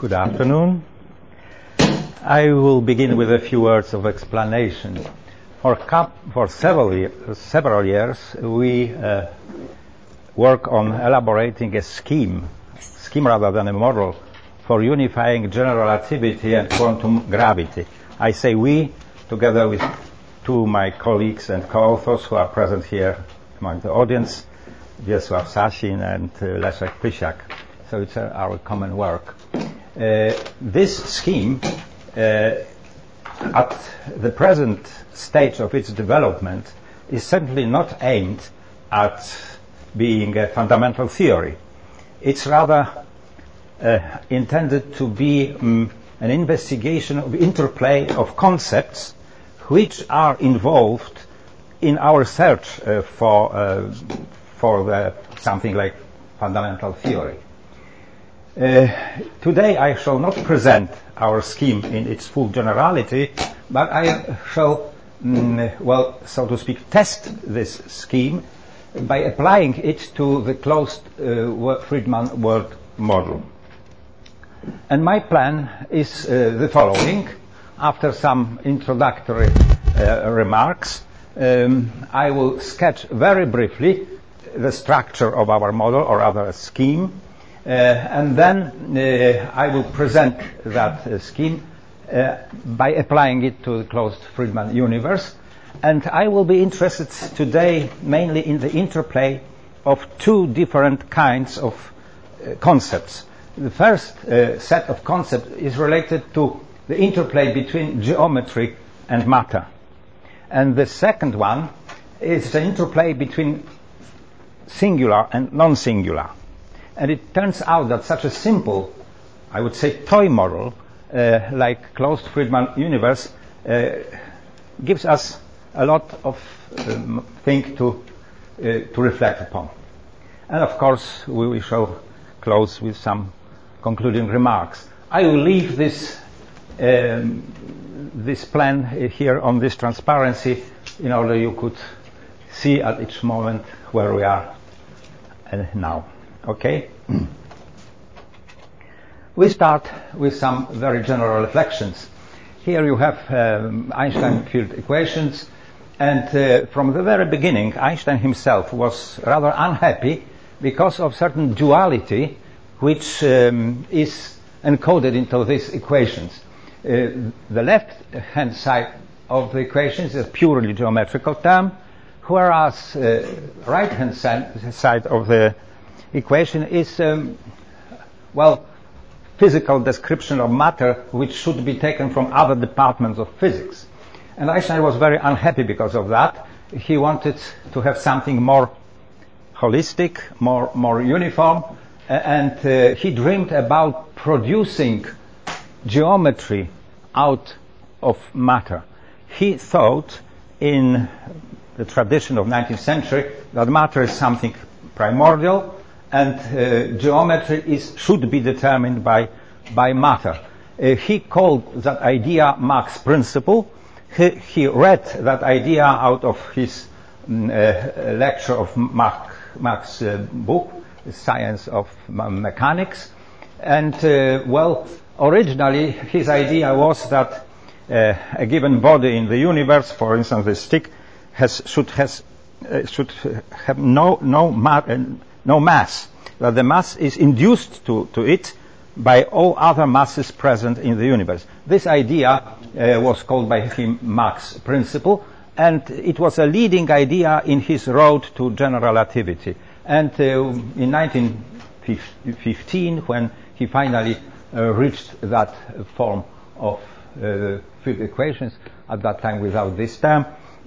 Good afternoon. I will begin with a few words of explanation. For several years, we work on elaborating a scheme rather than a model, for unifying general relativity and quantum gravity. I say we, together with two of my colleagues and co-authors who are present here among the audience, Wiesław Sasin and Leszek Pysiak. So it's our common work. This scheme, at the present stage of its development, is certainly not aimed at being a fundamental theory. It's rather intended to be an investigation of interplay of concepts which are involved in our search for something like fundamental theory. Today I shall not present our scheme in its full generality, but I shall, so to speak, test this scheme by applying it to the closed Friedmann world model. And my plan is the following. After some introductory remarks, I will sketch very briefly the structure of our model, or rather a scheme, and then I will present that scheme by applying it to the closed Friedmann universe. And I will be interested today mainly in the interplay of two different kinds of concepts. The first set of concepts is related to the interplay between geometry and matter. And the second one is the interplay between singular and non-singular. And it turns out that such a simple, I would say, toy model like closed Friedmann universe gives us a lot of things to reflect upon. And of course we shall close with some concluding remarks. I will leave this plan here on this transparency in order you could see at each moment where we are now. Okay? We start with some very general reflections. Here you have Einstein field equations, and from the very beginning Einstein himself was rather unhappy because of certain duality which is encoded into these equations. The left-hand side of the equations is a purely geometrical term, whereas right-hand side of the equation is, physical description of matter which should be taken from other departments of physics. And Einstein was very unhappy because of that. He wanted to have something more holistic, more uniform, and he dreamed about producing geometry out of matter. He thought, in the tradition of 19th century, that matter is something primordial, and geometry should be determined by matter. He called that idea Mach's principle. He read that idea out of his lecture of Mach's book, The Science of Mechanics. And originally his idea was that a given body in the universe, for instance the stick, should have no mass, that the mass is induced to it by all other masses present in the universe. This idea was called by him Mach's principle, and it was a leading idea in his road to general relativity. And in 1915, when he finally reached that form of field equations, at that time without this term,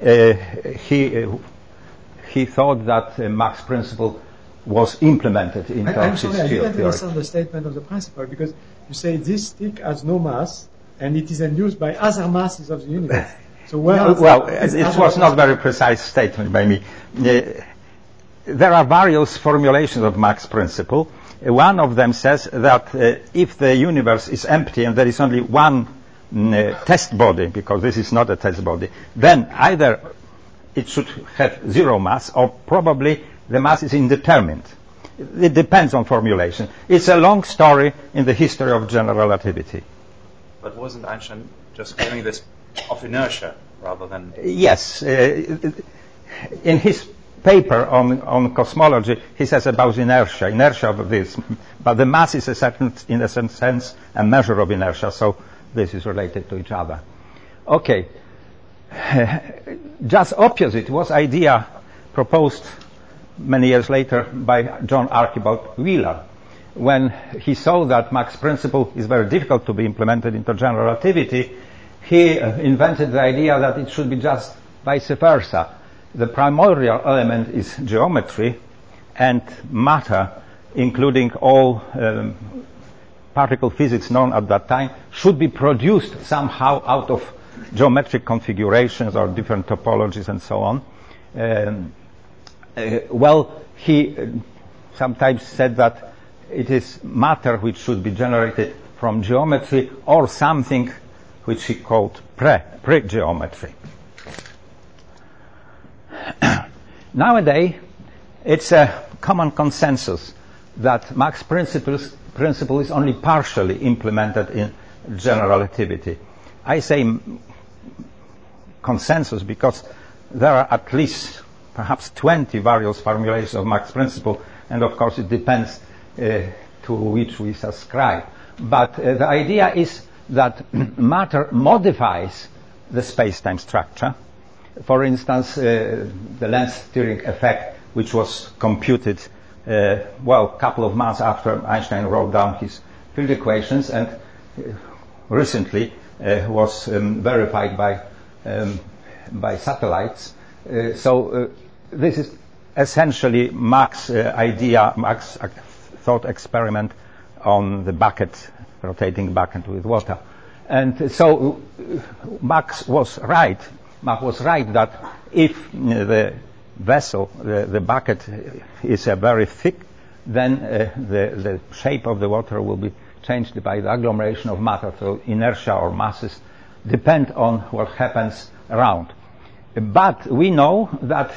he thought that Mach's principle was implemented into his field theory. I didn't understand the statement of the principle, because you say this stick has no mass and it is induced by other masses of the universe. So it was not a very precise statement by me. There are various formulations of Mach's principle. One of them says that if the universe is empty and there is only one test body, because this is not a test body, then either it should have zero mass, or probably the mass is indeterminate. It depends on formulation. It's a long story in the history of general relativity. But wasn't Einstein just claiming this of inertia rather than... Yes. In his paper on cosmology, he says about inertia of this. But the mass is in a certain sense a measure of inertia, so this is related to each other. Okay. Just opposite was idea proposed many years later by John Archibald Wheeler, when he saw that Mach's principle is very difficult to be implemented into general relativity. He invented the idea that it should be just vice versa. The primordial element is geometry, and matter, including all particle physics known at that time, should be produced somehow out of geometric configurations or different topologies and so on. He sometimes said that it is matter which should be generated from geometry or something which he called pre-geometry. Nowadays, it's a common consensus that Mach's principle is only partially implemented in general relativity. I say consensus because there are at least perhaps 20 various formulations of Mach's principle, and of course it depends to which we subscribe. But the idea is that matter modifies the space-time structure. For instance, the lens steering effect, which was computed a couple of months after Einstein wrote down his field equations, and recently was verified by satellites. So this is essentially Mach's idea, Mach's thought experiment on the bucket, rotating bucket with water. And so Mach was right that if the vessel, the bucket, is very thick, then the shape of the water will be changed by the agglomeration of matter. So inertia or masses depend on what happens around. But we know that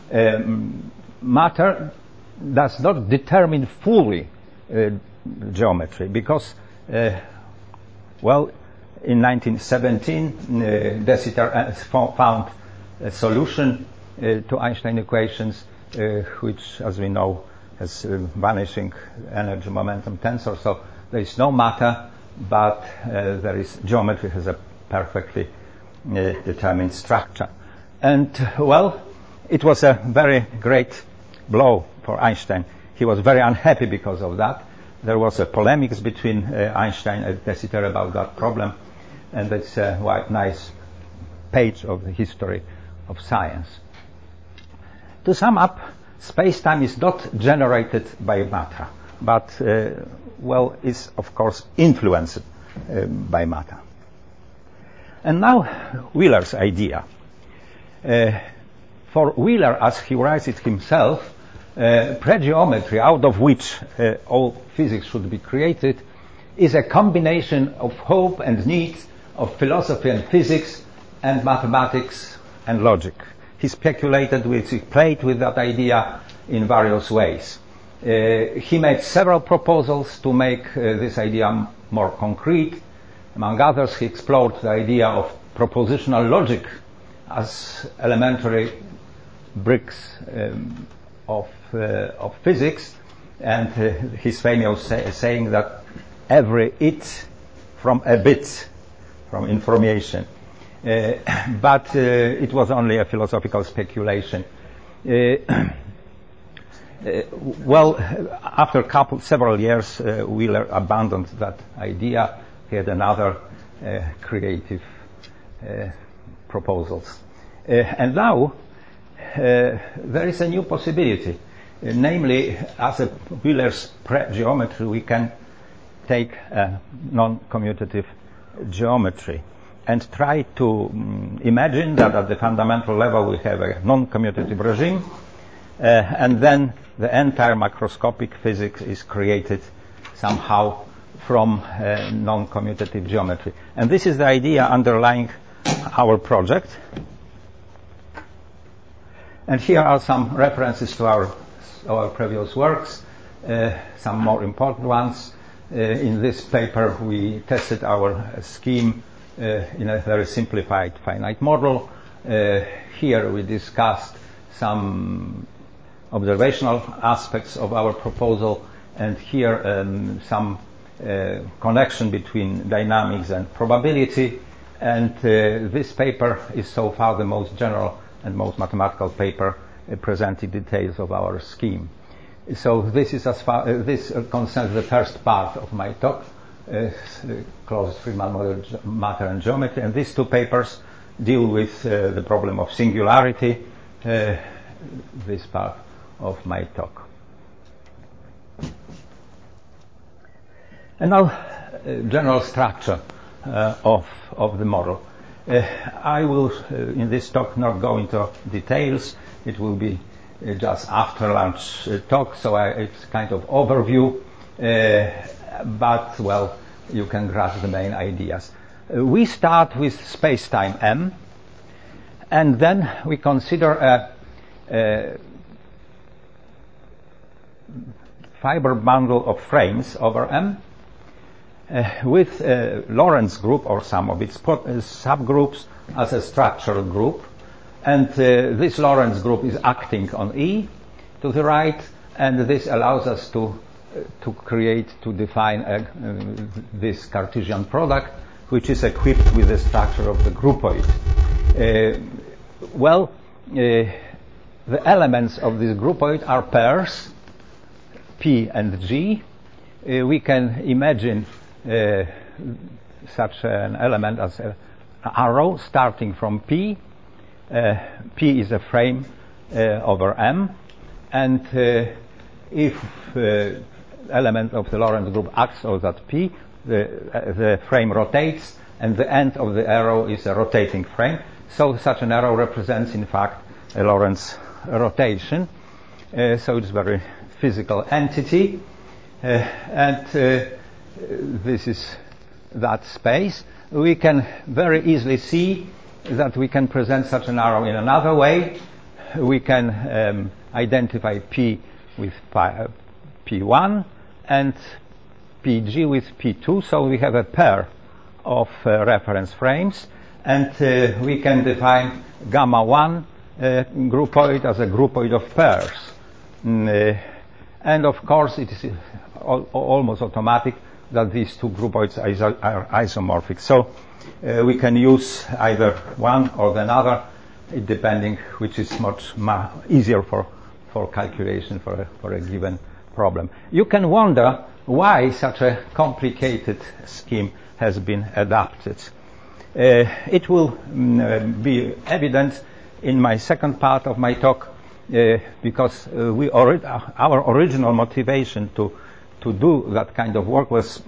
matter does not determine fully geometry, because in 1917 de Sitter found a solution to Einstein equations, which, as we know, has vanishing energy momentum tensor. So there is no matter, but there is geometry, has a perfectly determined structure. And it was a very great blow for Einstein. He was very unhappy because of that. There was a polemics between Einstein and de Sitter about that problem, and it's a nice page of the history of science. To sum up, space-time is not generated by matter, but is of course influenced by matter. And now Wheeler's idea. For Wheeler, as he writes it himself, pre-geometry, out of which all physics should be created, is a combination of hope and need of philosophy and physics and mathematics and logic. He speculated with, he played with that idea in various ways. He made several proposals to make this idea more concrete. Among others, he explored the idea of propositional logic as elementary bricks of physics, and his famous saying that every it from a bit, from information. But it was only a philosophical speculation. After several years, Wheeler abandoned that idea. He had another creative proposals. And now there is a new possibility. Namely, as a Wheeler's pre-geometry, we can take a non-commutative geometry and try to imagine that at the fundamental level we have a non-commutative regime, and then the entire macroscopic physics is created somehow from non-commutative geometry. And this is the idea underlying our project. And here are some references to our previous works. some more important ones. In this paper, we tested our scheme in a very simplified finite model. Here we discussed some observational aspects of our proposal, and here some connection between dynamics and probability. And this paper is so far the most general and most mathematical paper presenting details of our scheme. So this is this concerns the first part of my talk, closed Riemann model, matter and geometry, and these two papers deal with the problem of singularity, this part of my talk. And now, general structure of the model. I will, in this talk, not go into details. It will be just after lunch talk, so it's kind of overview, but, well, you can grasp the main ideas. We start with space-time M, and then we consider a fiber bundle of frames over M, with a Lorentz group or some of its subgroups as a structural group, and this Lorentz group is acting on E to the right, and this allows us to define this Cartesian product, which is equipped with the structure of the groupoid. The elements of this groupoid are pairs P and G. We can imagine such an element as an arrow starting from P. P is a frame over M, and if element of the Lorentz group acts on that P, the frame rotates, and the end of the arrow is a rotating frame. So such an arrow represents, in fact, a Lorentz rotation. So it's a very physical entity, and this is that space. We can very easily see that we can present such an arrow in another way. We can identify P with P1 and PG with P2, so we have a pair of reference frames, and we can define gamma 1 groupoid as a groupoid of pairs. And of course it is almost automatic that these two groupoids are isomorphic. So we can use either one or the other, depending which is much easier for calculation for a given problem. You can wonder why such a complicated scheme has been adapted. It will be evident in my second part of my talk, because our original motivation to do that kind of work was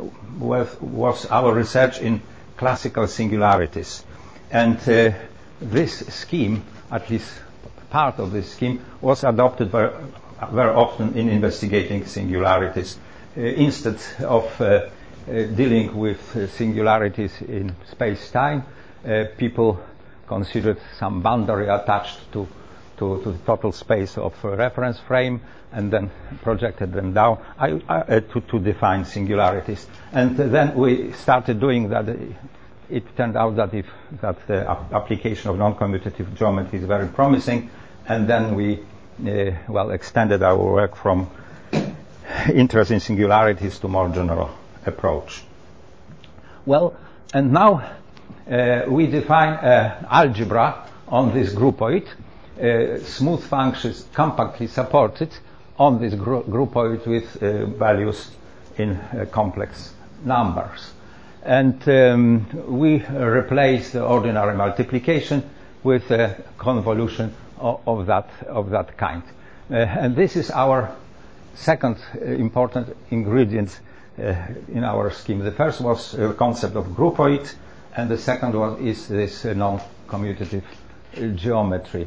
our research in classical singularities, and this scheme, at least part of this scheme, was adopted very often in investigating singularities. Instead of dealing with singularities in space-time, people considered some boundary attached to the total space of a reference frame, and then projected them down to define singularities. And then we started doing that. It turned out that the application of non-commutative geometry is very promising, and then we extended our work from interest in singularities to more general approach. Well, and now we define algebra on this groupoid, smooth functions compactly supported on this groupoid with values in complex numbers. And we replace the ordinary multiplication with a convolution of that kind. And this is our second important ingredient in our scheme. The first was a concept of groupoid, and the second one is this non-commutative geometry.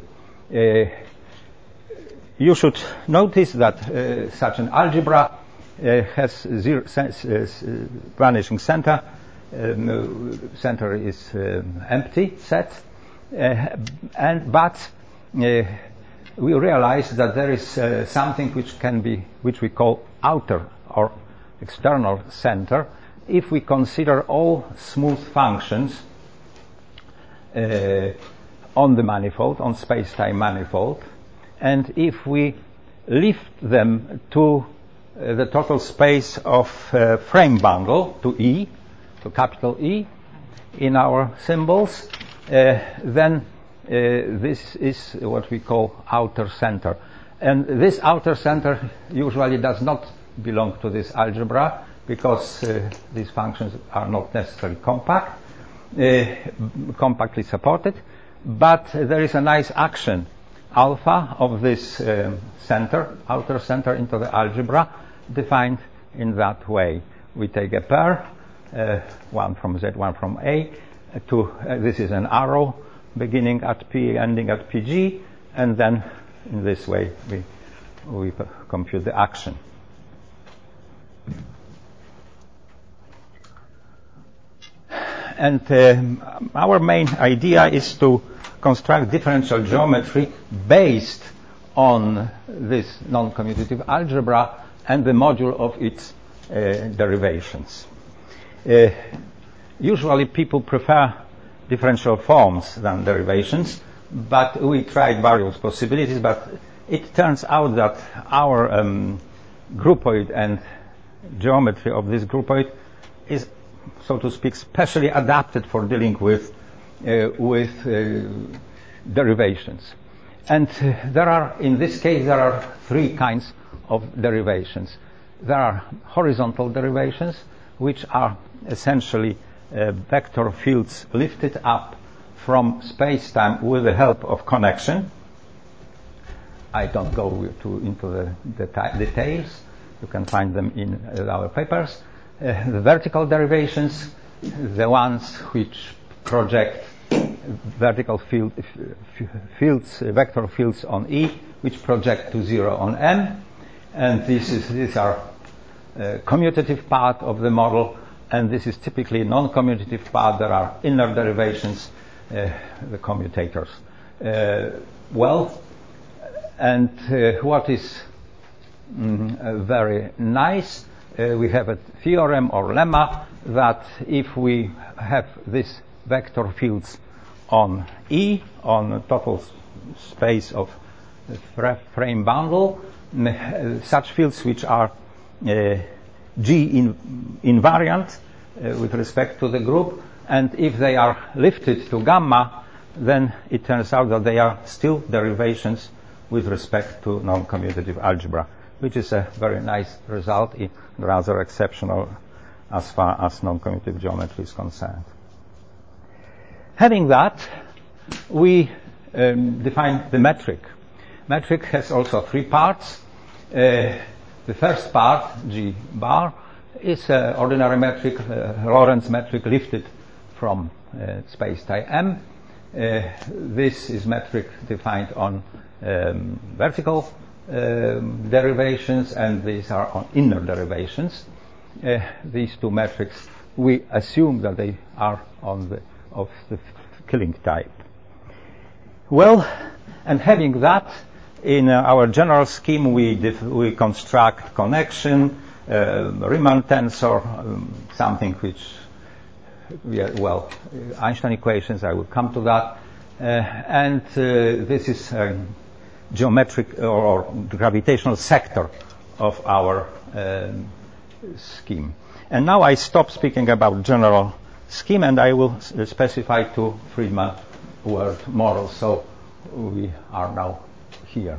You should notice that such an algebra has vanishing center. Center is empty set, but we realize that there is something which we call outer or external center if we consider all smooth functions on the manifold, on space-time manifold, and if we lift them to the total space of frame bundle, to E, to capital E in our symbols, then this is what we call outer center. And this outer center usually does not belong to this algebra because these functions are not necessarily compactly supported, but there is a nice action alpha of this center, outer center, into the algebra, defined in that way. We take a pair, one from Z, one from A, this is an arrow beginning at P, ending at PG, and then in this way we compute the action. And our main idea is to construct differential geometry based on this non-commutative algebra and the module of its derivations. Usually people prefer differential forms than derivations, but we tried various possibilities, but it turns out that our groupoid and geometry of this groupoid is, so to speak, specially adapted for dealing with derivations. And in this case, there are three kinds of derivations. There are horizontal derivations, which are essentially vector fields lifted up from space-time with the help of connection. I don't go into the details. You can find them in our papers. The vertical derivations, the ones which project vertical fields, vector fields on E, which project to 0 on M, and these are commutative part of the model, and this is typically non-commutative part. There are inner derivations, the commutators. What is very nice, we have a theorem or lemma that if we have this vector fields on E, on total space of frame bundle, such fields which are G invariant with respect to the group, and if they are lifted to gamma, then it turns out that they are still derivations with respect to non-commutative algebra, which is a very nice result, rather exceptional as far as non-commutative geometry is concerned. Having that, we define the metric. Metric has also three parts. The first part, G bar, is an ordinary metric, Lorentz metric lifted from space-time M. This is metric defined on vertical derivations, and these are on inner derivations. These two metrics, we assume that they are of the Killing type. Well, and having that, in our general scheme, we construct connection, Riemann tensor, something which, Einstein equations, I will come to that. And this is a geometric or gravitational sector of our scheme. And now I stop speaking about general scheme, and I will specify two Friedman word models. So we are now here.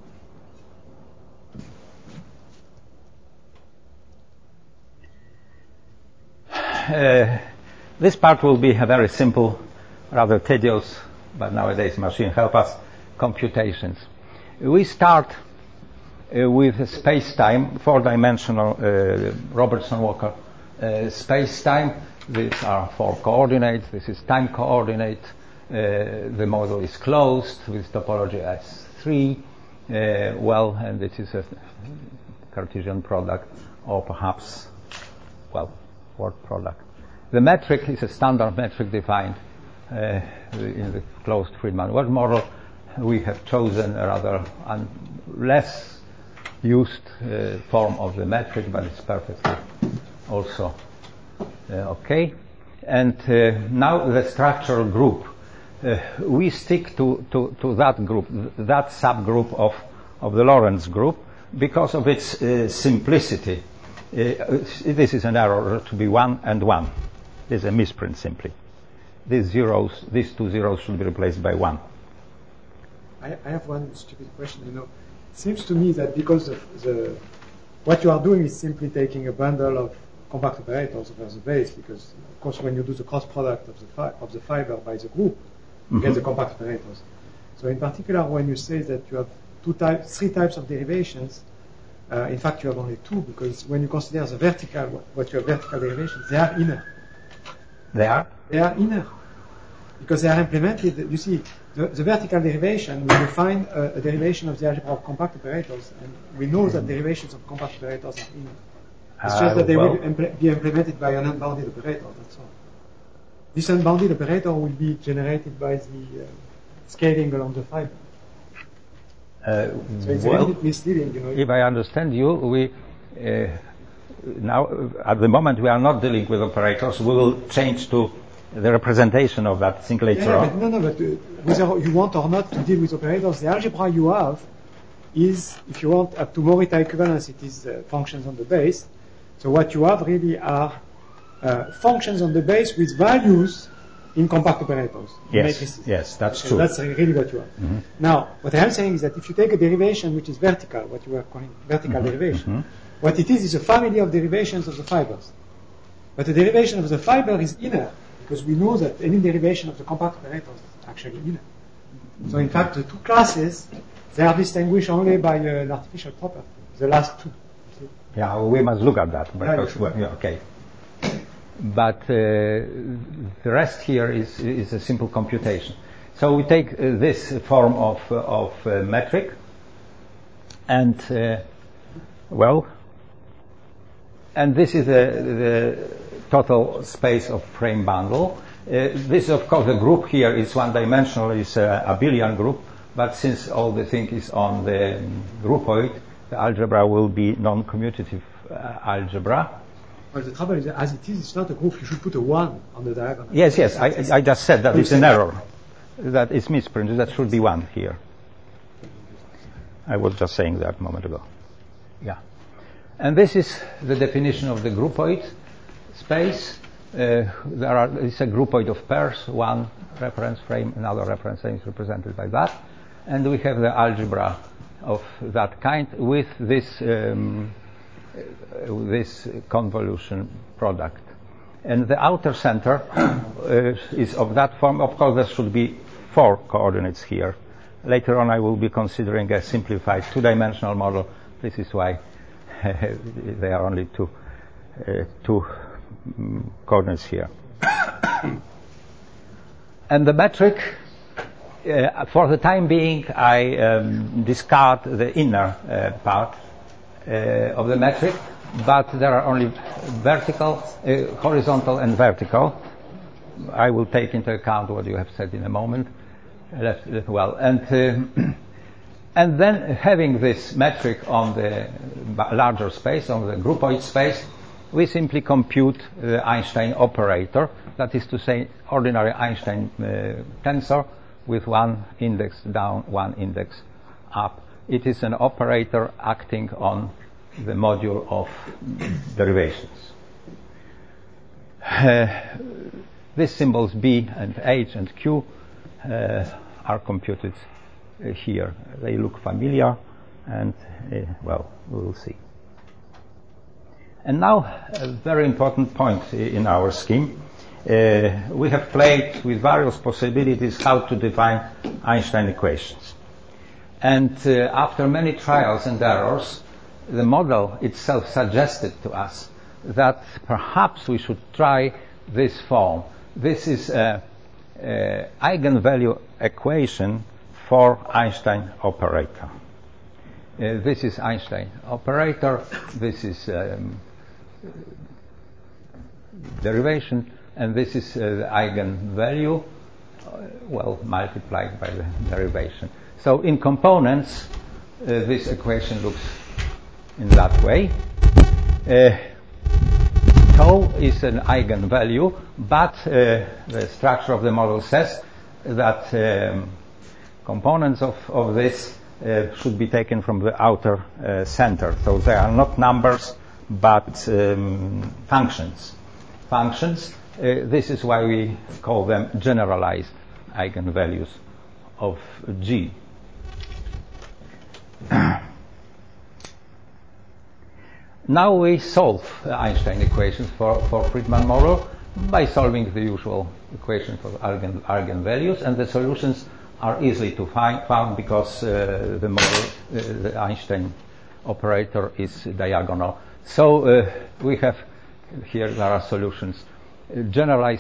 This part will be a very simple, rather tedious, but nowadays machine help us, computations. We start with space-time, four-dimensional Robertson-Walker space-time. These are four coordinates. This is time coordinate. The model is closed with topology S3. And it is a Cartesian product, or perhaps, word product. The metric is a standard metric defined in the closed Friedman word model. We have chosen a rather less used form of the metric, but it's perfectly also okay. And now the structural group. We stick to that group, that subgroup of the Lorentz group, because of its simplicity. This is an error to be 1 and 1. This is a misprint simply. These two zeros should be replaced by 1. I have one stupid question. It seems to me that because of what you are doing is simply taking a bundle of compact operators over the base, because of course when you do the cross product of the fiber by the group, you get the compact operators. So in particular, when you say that you have three types of derivations, in fact you have only two, because when you consider the what you have vertical derivations, they are inner. They are? They are inner. Because they are implemented, you see, the vertical derivation, we define a derivation of the algebra of compact operators, and we know that derivations of compact operators are inner. It's just that they will be implemented by an unbounded operator, that's all. This unbounded operator will be generated by the scaling along the fiber. So it's a little bit misleading, If I understand you, we now, at the moment, we are not dealing with operators. We will change to the representation of that thing later on. But whether you want or not to deal with operators, the algebra you have is, if you want, up to Morita equivalence, it is functions on the base. So what you have really are functions on the base with values in compact operators. Yes, that's true. That's really what you have. Mm-hmm. Now, what I am saying is that if you take a derivation which is vertical, what you were calling vertical derivation, what it is a family of derivations of the fibers. But the derivation of the fiber is inner, because we know that any derivation of the compact operators is actually inner. So in fact, the two classes, they are distinguished only by an artificial property, the last two. Yeah, we must look at that. Okay. But the rest here is a simple computation. So we take this form of metric, and and this is the total space of frame bundle. This, of course, the group here is one-dimensional, is a abelian group, but since all the thing is on the groupoid, the algebra will be non-commutative algebra. Well, the trouble is, as it is, it's not a group. You should put a 1 on the diagonal. Yes, I just said that it's an error. That is misprinted. That should be 1 here. I was just saying that a moment ago. Yeah. And this is the definition of the groupoid space. It's a groupoid of pairs. One reference frame, another reference frame is represented by that. And we have the algebra of that kind with this convolution product. And the outer center is of that form. Of course, there should be 4 coordinates here. Later on, I will be considering a simplified 2-dimensional model. This is why there are only two coordinates here. And the metric, for the time being, I discard the inner part of the metric, but there are only horizontal and vertical. I will take into account what you have said in a moment. Well, and then having this metric on the larger space, on the groupoid space, we simply compute the Einstein operator, that is to say, ordinary Einstein tensor with one index down, one index up. It is an operator acting on the module of derivations. These symbols B and H and Q are computed here. They look familiar, and we will see. And now a very important point in our scheme. We have played with various possibilities how to define Einstein equations. And after many trials and errors, the model itself suggested to us that perhaps we should try this form. This is an eigenvalue equation for Einstein operator. This is Einstein operator. This is derivation, and this is the eigenvalue, multiplied by the derivation. So in components, this equation looks in that way. Tau is an eigenvalue, but the structure of the model says that components of this should be taken from the outer center. So they are not numbers, but functions. This is why we call them generalized eigenvalues of G. Now we solve Einstein equations for Friedmann model by solving the usual equation for eigenvalues, and the solutions are easily to found because the model, the Einstein operator, is diagonal. So we have here, there are solutions. Generalized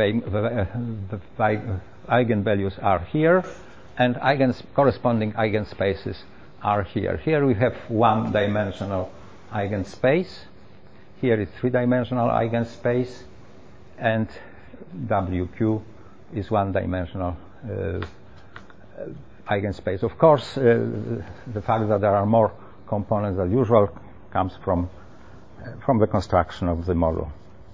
eigenvalues are here, and corresponding eigenspaces are here. Here we have one-dimensional eigenspace. Here is three-dimensional eigenspace, and WQ is one-dimensional eigenspace. Of course, the fact that there are more components than usual comes from the construction of the model.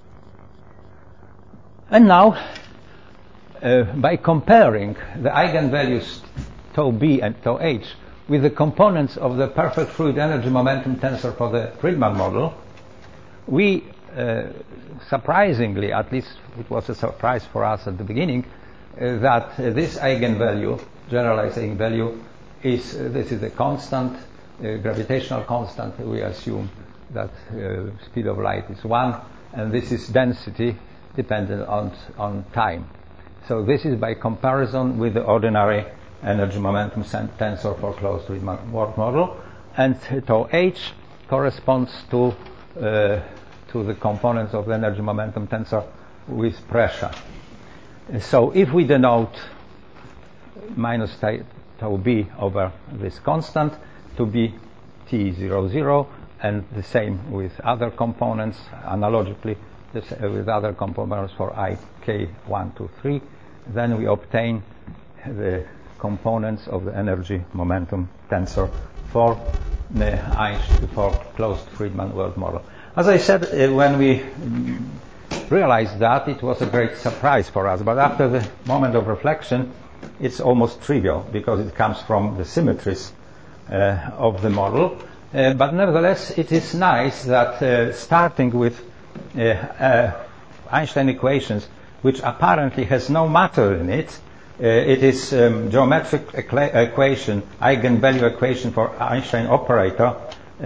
And now, by comparing the eigenvalues tau b and tau h with the components of the perfect fluid energy momentum tensor for the Friedmann model, we surprisingly, at least it was a surprise for us at the beginning, that this eigenvalue, generalized eigenvalue, this is a constant, gravitational constant. We assume that speed of light is 1, and this is density dependent on time. So this is by comparison with the ordinary energy momentum tensor for closed Friedmann model, and tau h corresponds to the components of the energy momentum tensor with pressure. So if we denote minus tau b over this constant to be T00, and the same with other components, analogically with other components for ik1, 2, 3, then we obtain the components of the energy momentum tensor for the for closed Friedmann world model. As I said, when we realized that, it was a great surprise for us, but after the moment of reflection, it's almost trivial because it comes from the symmetries of the model. But nevertheless, it is nice that starting with Einstein equations, which apparently has no matter in it, it is geometric equation, eigenvalue equation for Einstein operator,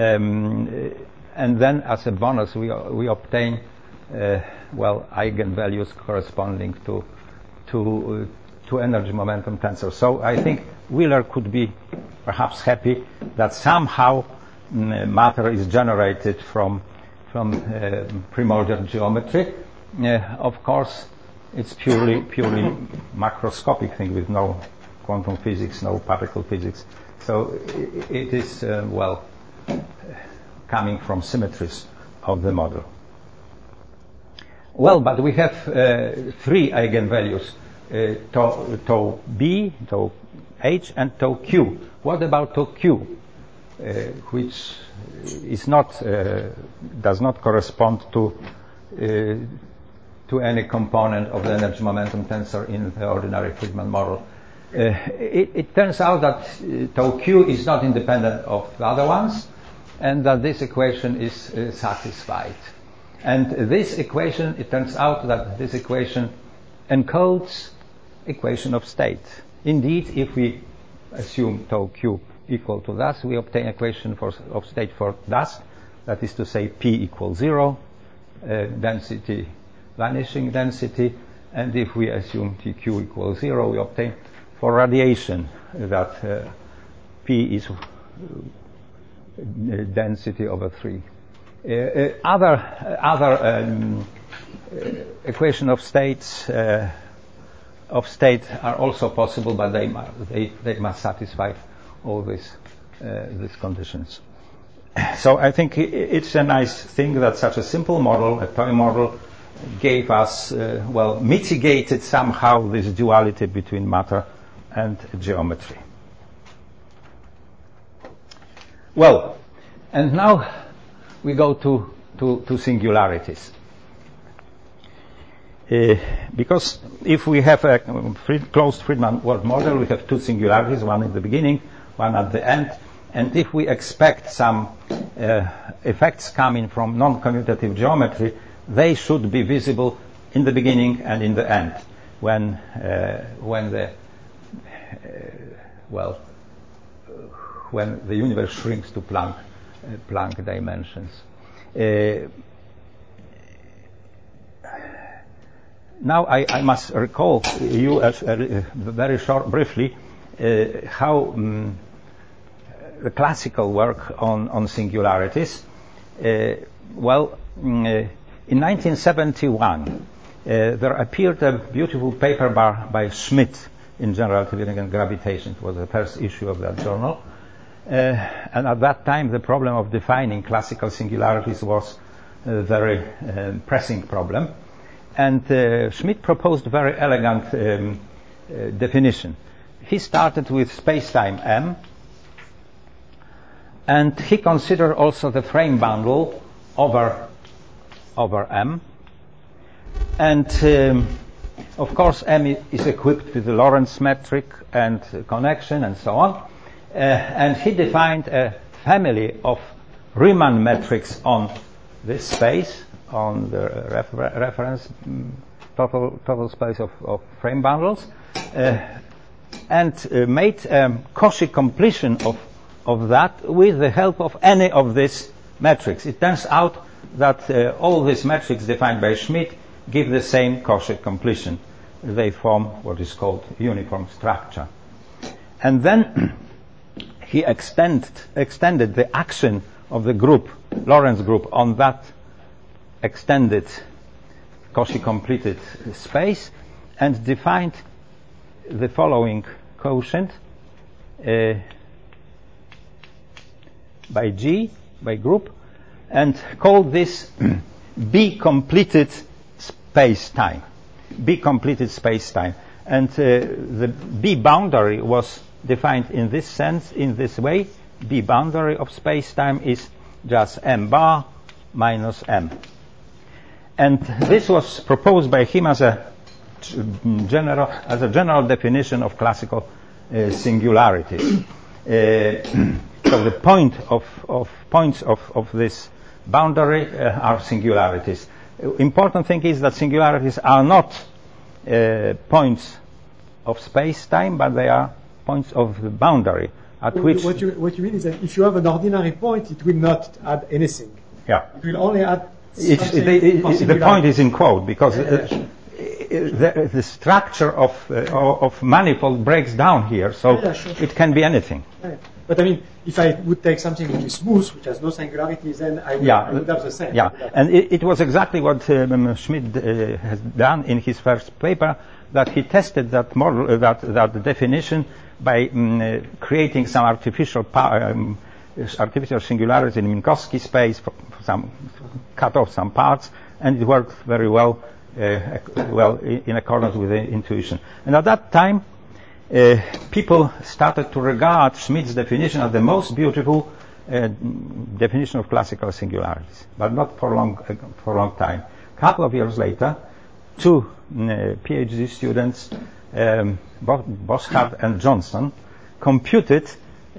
and then as a bonus we obtain eigenvalues corresponding to energy momentum tensor. So I think Wheeler could be perhaps happy that somehow matter is generated from primordial geometry. Of course, it's purely macroscopic thing with no quantum physics, no particle physics. So it is coming from symmetries of the model. Well, but we have three eigenvalues: tau b, tau h, and tau q. What about tau q, which is not does not correspond to any component of the energy momentum tensor in the ordinary Friedmann model? It turns out that tau q is not independent of the other ones, and that this equation is satisfied. And this equation, it turns out that this equation encodes equation of state. Indeed, if we assume tau q equal to thus, we obtain equation of state for thus, that is to say p equals 0, density, vanishing density, and if we assume tq equals 0, we obtain for radiation that p is density over 3. Other equation of states of state are also possible, but they must satisfy all these conditions. So I think it's a nice thing that such a simple model, a toy model, gave us mitigated somehow this duality between matter and geometry. Well, And now we go to singularities. Because if we have a closed Friedman world model, we have two singularities, one in the beginning, one at the end. And if we expect some effects coming from non-commutative geometry, they should be visible in the beginning and in the end, when the universe shrinks to Planck dimensions. Now I must recall you very briefly how the classical work on singularities. In 1971, there appeared a beautiful paper by Schmidt in General Relativity and Gravitation. It was the first issue of that journal. And at that time, the problem of defining classical singularities was a very pressing problem. And Schmidt proposed a very elegant definition. He started with space-time M, and he considered also the frame bundle over M. And of course, M is equipped with the Lorentz metric and connection and so on. And he defined a family of Riemann metrics on this space, on the reference total space of frame bundles, and made Cauchy completion of that with the help of any of these metrics. It turns out that all these metrics defined by Schmidt give the same Cauchy completion. They form what is called uniform structure. And then he extended the action of the group, Lorentz group, on that extended Cauchy completed space, and defined the following quotient by G, by group, and called this B completed space-time. B completed space-time. And the B boundary was defined in this sense, in this way. B boundary of space-time is just M bar minus M. And this was proposed by him as a general definition of classical singularities. So the points of this boundary are singularities. Important thing is that singularities are not points of space-time, but they are points of the boundary at which... What you mean is that if you have an ordinary point, it will not add anything. Yeah. It will only add something. The point is in quote, because the structure of manifold breaks down here, so sure. It can be anything. Yeah. But I mean, if I would take something which is smooth, which has no singularities, then I would have the same. Yeah, and it was exactly what Schmidt has done in his first paper, that he tested that model, that definition by creating some artificial singularity in Minkowski space, cut off some parts, and it worked very well, in accordance with the intuition. And at that time, people started to regard Schmidt's definition as the most beautiful definition of classical singularities, but not for a long time. A couple of years later, two PhD students, Boschart and Johnson, computed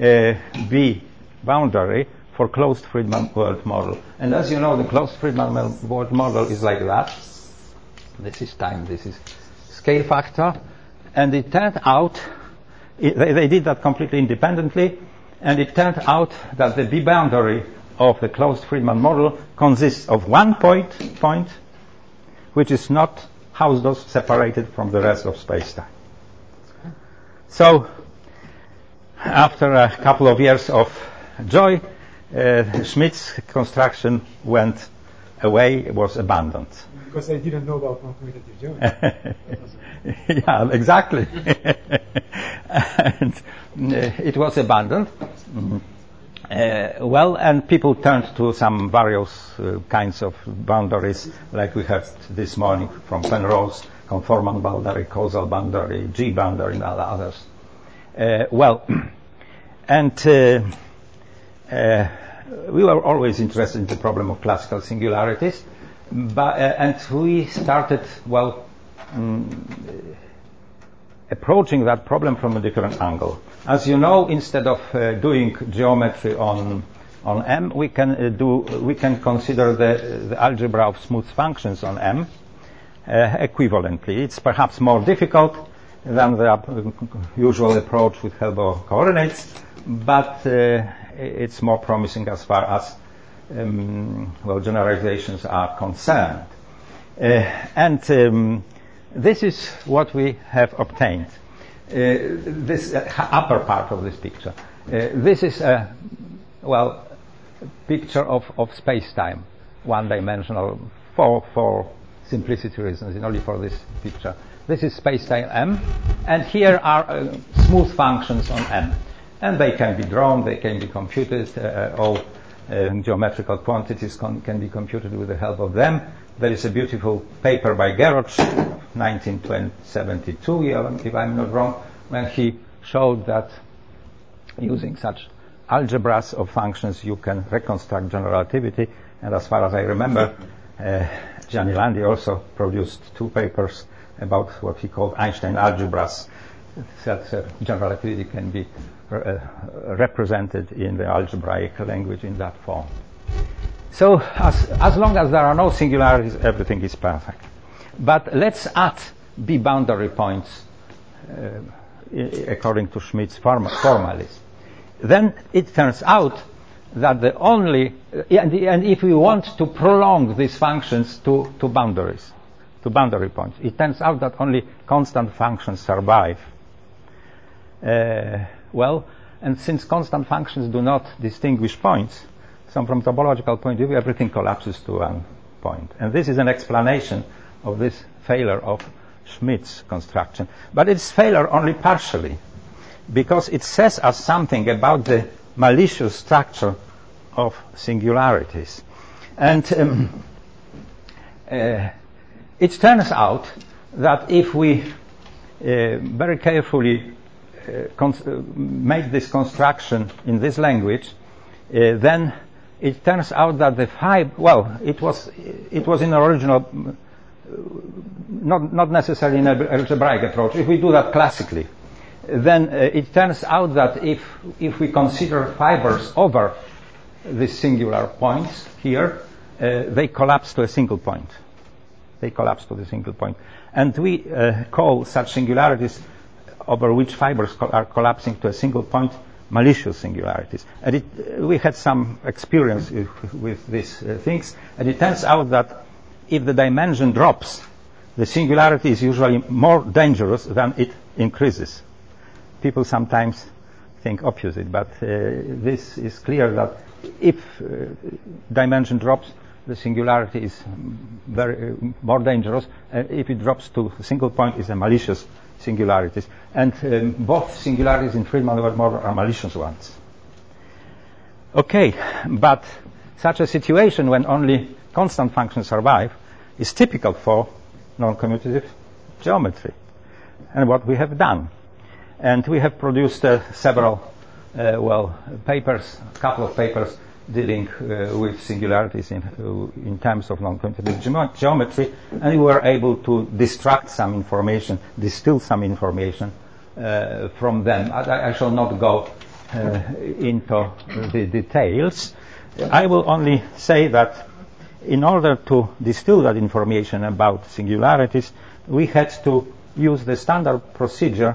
B boundary for closed Friedman world model. And as you know, the closed Friedman world model is like that. This is time, this is scale factor. And it turned out, they did that completely independently, and it turned out that the B boundary of the closed Friedman model consists of one point, which is not Hausdorff separated from the rest of space-time. So, after a couple of years of joy, Schmidt's construction went away, it was abandoned. Because they didn't know about non-commutative geometry. Yeah, exactly. And it was abandoned. And people turned to some various kinds of boundaries, like we heard this morning from Penrose, conformal boundary, causal boundary, G boundary, and others. we were always interested in the problem of classical singularities, and we started, approaching that problem from a different angle. As you know, instead of doing geometry on M, we can consider the algebra of smooth functions on M equivalently. It's perhaps more difficult than the usual approach with Helbel coordinates, but it's more promising as far as generalizations are concerned. This is what we have obtained. This upper part of this picture. This is a picture of space-time, one-dimensional, for simplicity reasons, only for this picture. This is space-time M, and here are smooth functions on M. And they can be drawn, they can be computed, all geometrical quantities can be computed with the help of them. There is a beautiful paper by Geroch, 1972, if I'm not wrong, when he showed that using such algebras of functions you can reconstruct general relativity. And as far as I remember, Gianni Landi also produced 2 papers about what he called Einstein algebras, that general relativity can be represented in the algebraic language in that form. So as long as there are no singularities, everything is perfect. But let's add B boundary points according to Schmidt's formalism. Then it turns out that the only, and if we want to prolong these functions to boundaries, to boundary points, it turns out that only constant functions survive. And since constant functions do not distinguish points, so from topological point of view, everything collapses to one point. And this is an explanation of this failure of Schmidt's construction. But it's failure only partially, because it says us something about the malicious structure of singularities. And it turns out that if we very carefully make this construction in this language, then it turns out that the it was in original, not necessarily in an algebraic approach. If we do that classically, then it turns out that if we consider fibers over these singular points here, they collapse to a single point. They collapse to the single point. And we call such singularities over which fibers are collapsing to a single point malicious singularities. And we had some experience with these things, and it turns out that if the dimension drops, the singularity is usually more dangerous than it increases. People sometimes think opposite, but this is clear that if dimension drops, the singularity is very more dangerous. If it drops to a single point, it's a malicious singularities. And both singularities in Friedmann mode are malicious ones. Okay, but such a situation when only constant functions survive is typical for non-commutative geometry, and what we have done. And we have produced several papers, a couple of papers dealing with singularities in terms of non-commutative geometry, and we were able to distill some information from them. I shall not go into the details. I will only say that in order to distill that information about singularities, we had to use the standard procedure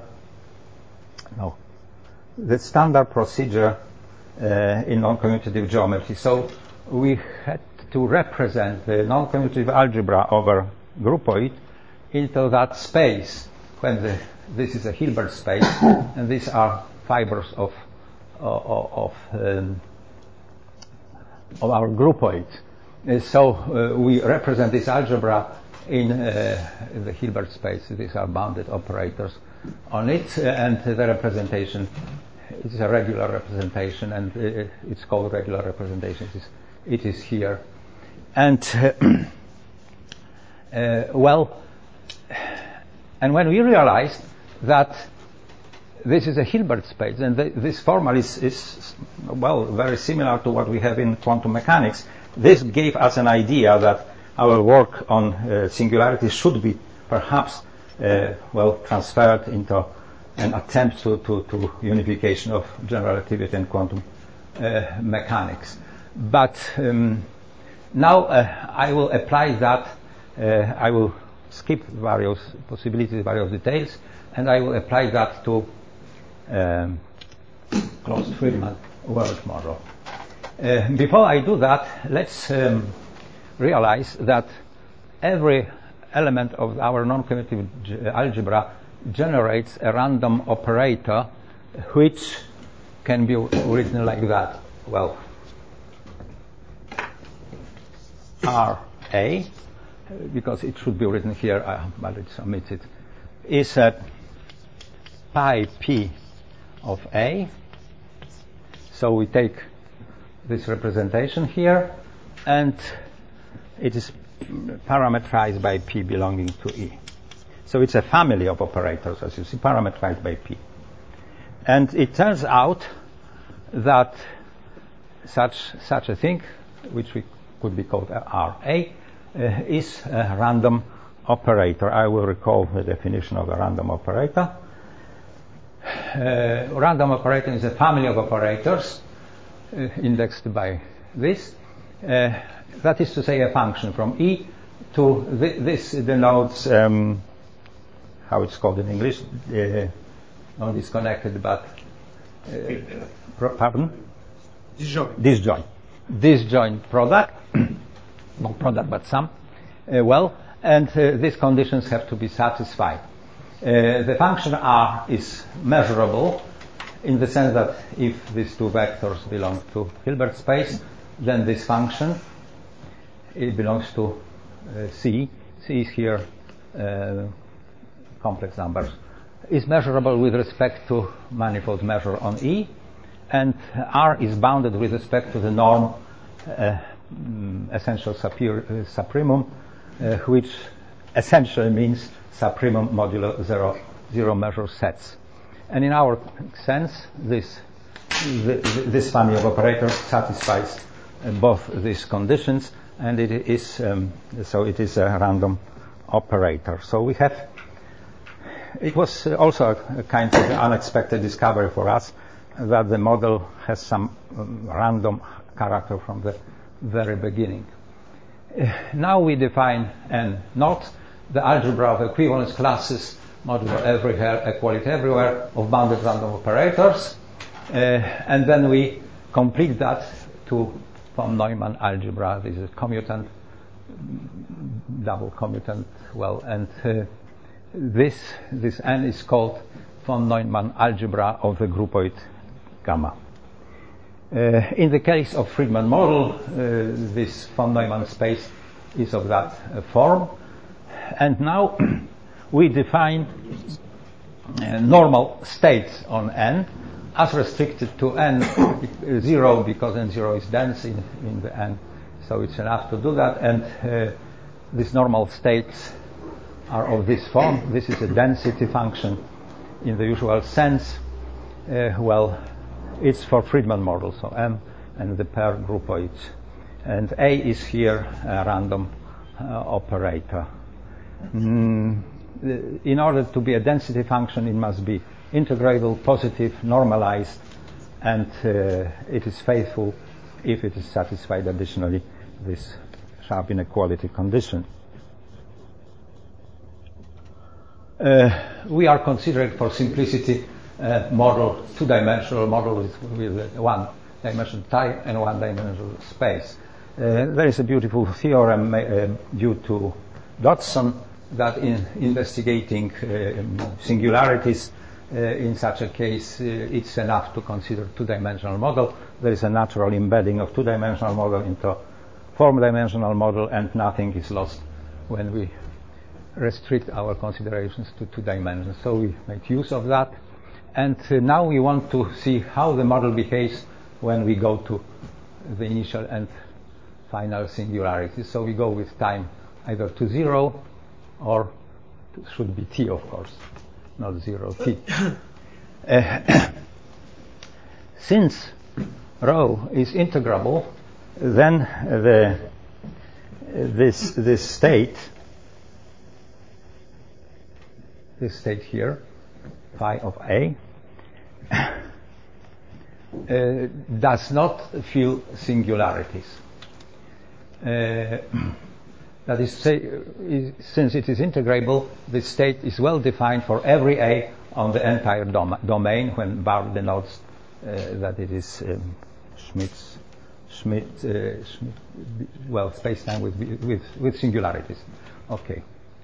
in non-commutative geometry. So we had to represent the non-commutative algebra over groupoid into that space when this is a Hilbert space and these are fibers of our groupoid. So we represent this algebra in the Hilbert space. These are bounded operators on it, and the representation is a regular representation, and it's called regular representation. It is here. And and when we realized that this is a Hilbert space, and this formula is well very similar to what we have in quantum mechanics. This gave us an idea that our work on singularities should be perhaps transferred into an attempt to unification of general relativity and quantum mechanics. But now I will apply that. I will skip various possibilities, various details, and I will apply that to closed Friedman world model. Before I do that, let's realize that every element of our non-commutative algebra generates a random operator which can be written like that. Well, RA, because it should be written here, but it's omitted, is a pi p of A. So we take this representation here, and it is parametrized by p belonging to E. So it's a family of operators, as you see, parametrized by p. And it turns out that such a thing, which we could be called RA, is a random operator. I will recall the definition of a random operator. Random operator is a family of operators indexed by this. That is to say, a function from E to this denotes how it's called in English, not disconnected, but pardon? Disjoint. Disjoint product, not product, but sum. And these conditions have to be satisfied. The function R is measurable in the sense that if these two vectors belong to Hilbert space, then this function, it belongs to C. C is here complex numbers, is measurable with respect to manifold measure on E, and R is bounded with respect to the norm essential supremum, which essentially means supremum modulo zero measure sets. And in our sense, this family of operators satisfies both these conditions, and it is it is a random operator. So we have. It was also a kind of unexpected discovery for us that the model has some random character from the very beginning. Now we define N naught, the algebra of equivalence classes modulo everywhere, equality everywhere, of bounded random operators, and then we complete that to von Neumann algebra. This is commutant, double commutant, and this N is called von Neumann algebra of the groupoid gamma. In the case of Friedman model, this von Neumann space is of that form, and now we define normal states on N as restricted to N0 because N0 is dense in the N, so it's enough to do that, and these normal states are of this form. This is a density function in the usual sense. It's for Friedman model, so M and the pair groupoids. And A is here a random operator. In order to be a density function, it must be integrable, positive, normalized, and it is faithful if it is satisfied additionally this sharp inequality condition. We are considering for simplicity model, two-dimensional model with one-dimensional time and one-dimensional space. There is a beautiful theorem due to Dodson that in investigating singularities in such a case it's enough to consider two-dimensional model. There is a natural embedding of two-dimensional model into four-dimensional model, and nothing is lost when we restrict our considerations to two dimensions. So we make use of that, and now we want to see how the model behaves when we go to the initial and final singularities. So we go with time either to 0 or should be t, of course, not 0, t. Since rho is integrable, then this state here, phi of A, does not fill singularities. That is, since it is integrable, this state is well defined for every A on the entire domain when Barr denotes that it is space-time with singularities. Okay.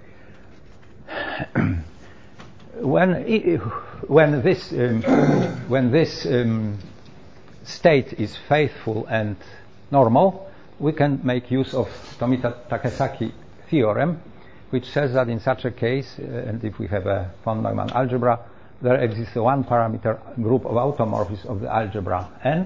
When this state is faithful and normal, we can make use of Tomita-Takesaki theorem, which says that in such a case, and if we have a von Neumann algebra, there exists a one-parameter group of automorphisms of the algebra N,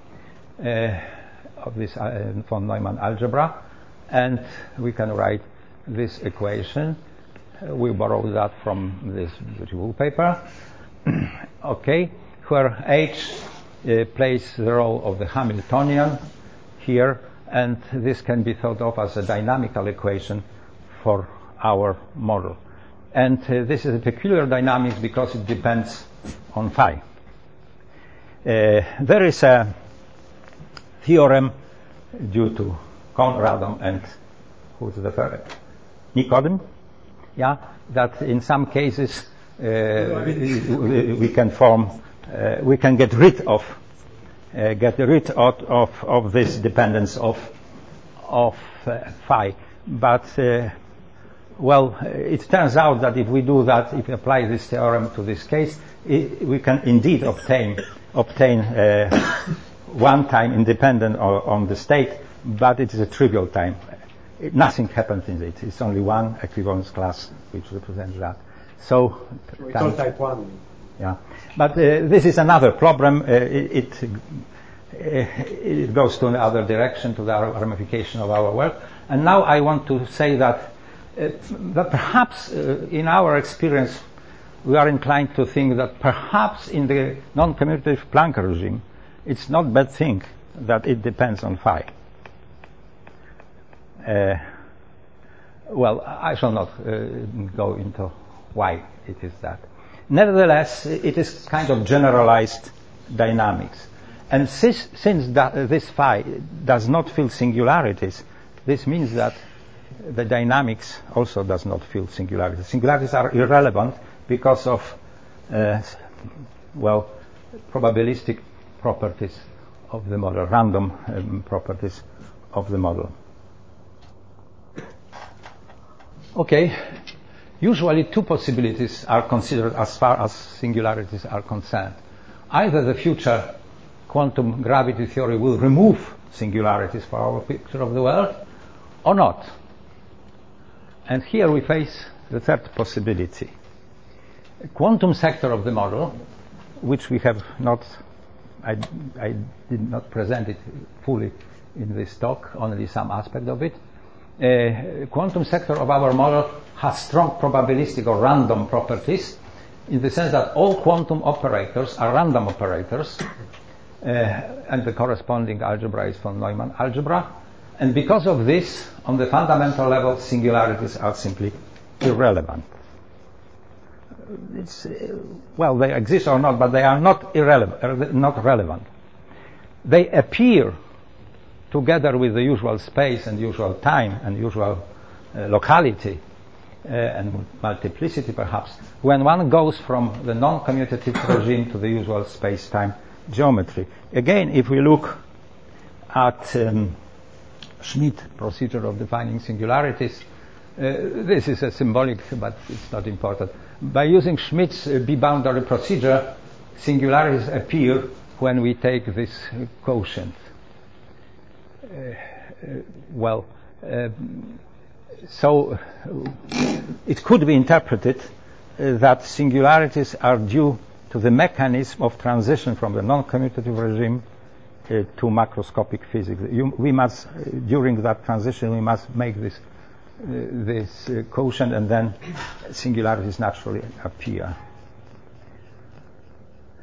of this von Neumann algebra, and we can write this equation. We borrow that from this beautiful paper. Okay, where H plays the role of the Hamiltonian here, and this can be thought of as a dynamical equation for our model. And this is a peculiar dynamics because it depends on phi. There is a theorem due to Kohn-Radom and who's the third? Nikodym, yeah, that in some cases we can get rid of this dependence of phi. But it turns out that if we do that, if we apply this theorem to this case, we can indeed obtain one time independent on the state, but it is a trivial time. Nothing happens in it. It's only one equivalence class which represents that. So it's all type 1. Yeah, but this is another problem. It goes to another direction, to the ramification of our work. And now I want to say that perhaps in our experience we are inclined to think that perhaps in the non-commutative Planck regime it's not a bad thing that it depends on phi. I shall not go into why it is that. Nevertheless, it is kind of generalized dynamics. And since this phi does not fill singularities, this means that the dynamics also does not fill singularities. Singularities are irrelevant because of probabilistic properties of the model, random properties of the model. Okay, usually two possibilities are considered as far as singularities are concerned. Either the future quantum gravity theory will remove singularities for our picture of the world, or not. And here we face the third possibility. A quantum sector of the model, which we have not, I did not present it fully in this talk, only some aspect of it. Quantum sector of our model has strong probabilistic or random properties in the sense that all quantum operators are random operators, and the corresponding algebra is von Neumann algebra. And because of this, on the fundamental level, singularities are simply irrelevant. They exist or not, but they are not relevant. They appear together with the usual space and usual time and usual locality and multiplicity perhaps, when one goes from the non-commutative regime to the usual space-time geometry. Again, if we look at Schmidt procedure of defining singularities, this is a symbolic, but it's not important. By using Schmidt's B-boundary procedure, singularities appear when we take this quotient. So it could be interpreted that singularities are due to the mechanism of transition from the non-commutative regime to macroscopic physics. We must, during that transition, we must make this quotient, and then singularities naturally appear.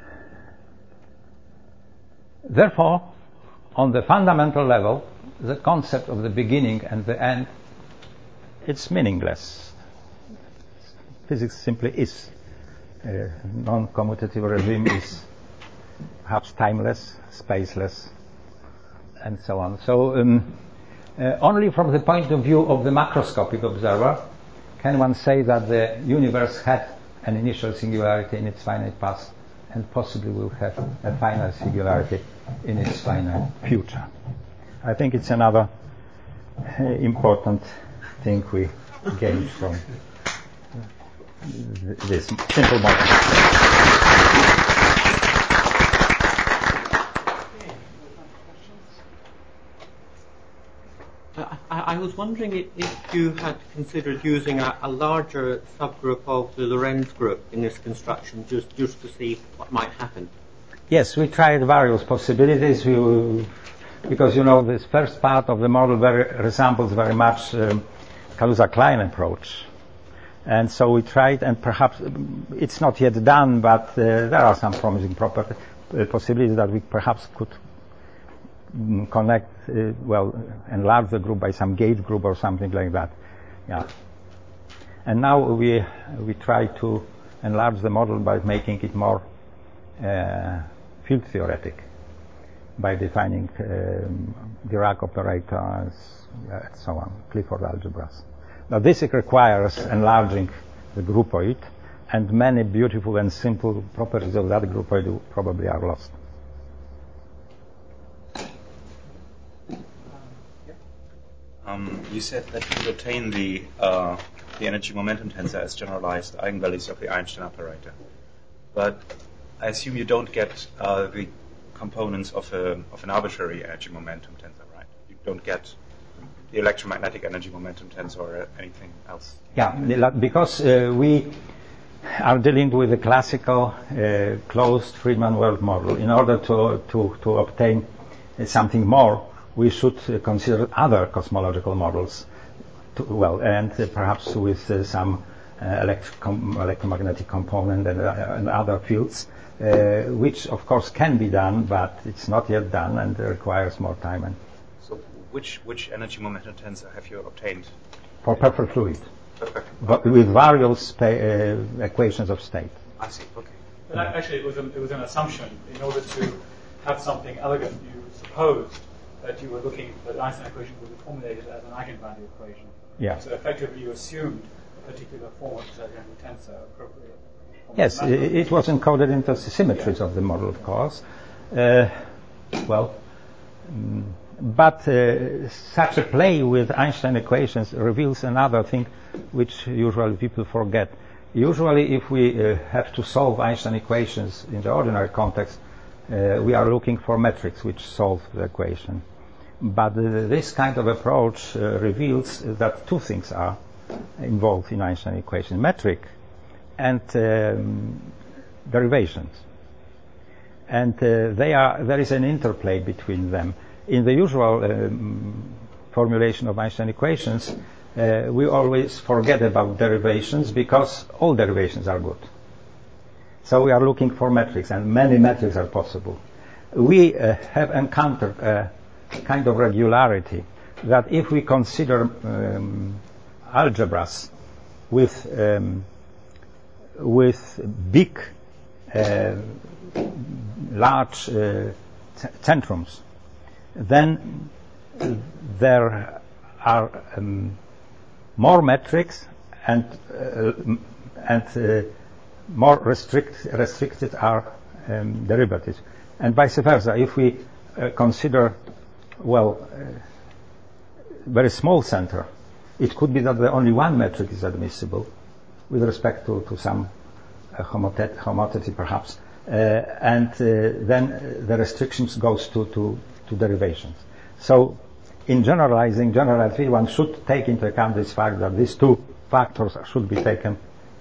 Therefore, on the fundamental level, the concept of the beginning and the end, it's meaningless. Physics simply is. Non-commutative regime is perhaps timeless, spaceless, and so on. So only from the point of view of the macroscopic observer can one say that the universe had an initial singularity in its finite past and possibly will have a final singularity in its finite future. I think it's another important thing we gain from this simple model. I was wondering if you had considered using a larger subgroup of the Lorentz group in this construction, just to see what might happen. Yes, we tried various possibilities. Because this first part of the model resembles very much Kaluza-Klein approach, and so we tried, and perhaps it's not yet done, but there are some promising possibilities that we perhaps could connect, enlarge the group by some gauge group or something like that. Yeah. And now we try to enlarge the model by making it more field theoretic, by defining Dirac operators, and so on, Clifford algebras. Now this requires enlarging the groupoid, and many beautiful and simple properties of that groupoid probably are lost. You said that you obtain the energy momentum tensor as generalized eigenvalues of the Einstein operator, but I assume you don't get the components of an arbitrary energy momentum tensor, right? You don't get the electromagnetic energy momentum tensor or anything else. Yeah, because we are dealing with a classical closed Friedman-Weld model. In order to obtain something more, we should consider other cosmological models, and perhaps with some electromagnetic component and other fields, which of course can be done, but it's not yet done and requires more time. So which energy momentum tensor have you obtained? For perfect fluid. Perfect. But with various equations of state. I see, okay. But actually it was an assumption. In order to have something elegant, you supposed that you were looking, that the Einstein equation would be formulated as an eigenvalue equation. Yeah. So effectively you assumed a particular form of the tensor appropriate. Yes, it was encoded into the symmetries of the model, of course. But such a play with Einstein equations reveals another thing which usually people forget. Usually if we have to solve Einstein equations in the ordinary context, we are looking for metrics which solve the equation. But this kind of approach reveals that two things are involved in Einstein equation: metric and derivations. And there is an interplay between them. In the usual formulation of Einstein equations, we always forget about derivations because all derivations are good. So we are looking for metrics, and many metrics are possible. We have encountered a kind of regularity that if we consider algebras with big, large centrums, then there are more metrics and more restricted are derivatives, and vice versa. If we consider very small center, it could be that the only one metric is admissible with respect to some homotopy perhaps, and then the restrictions goes to derivations. So in generalizing general relativity, one should take into account this fact that these two factors should be taken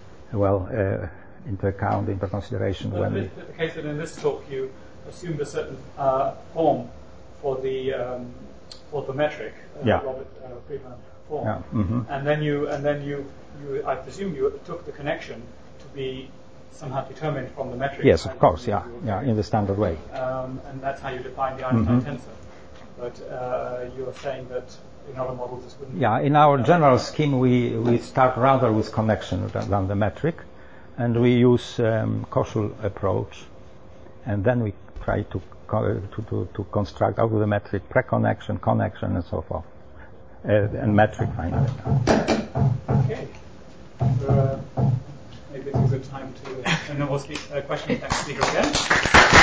into account, into consideration. But the case that in this talk you assumed a certain form for the metric, Robert Friedman form, yeah. Mm-hmm. and then you I presume you took the connection to be somehow determined from the metric. Yes, of course, yeah, in the standard way. And that's how you define the Einstein tensor. But you're saying that in other models this wouldn't. Yeah, in our general scheme we start rather with connection than the metric, and we use Koszul approach, and then we try to construct out of the metric pre-connection, connection, and so forth, and metric finally. Okay. Maybe it's a good time to. And then we'll question the next speaker again.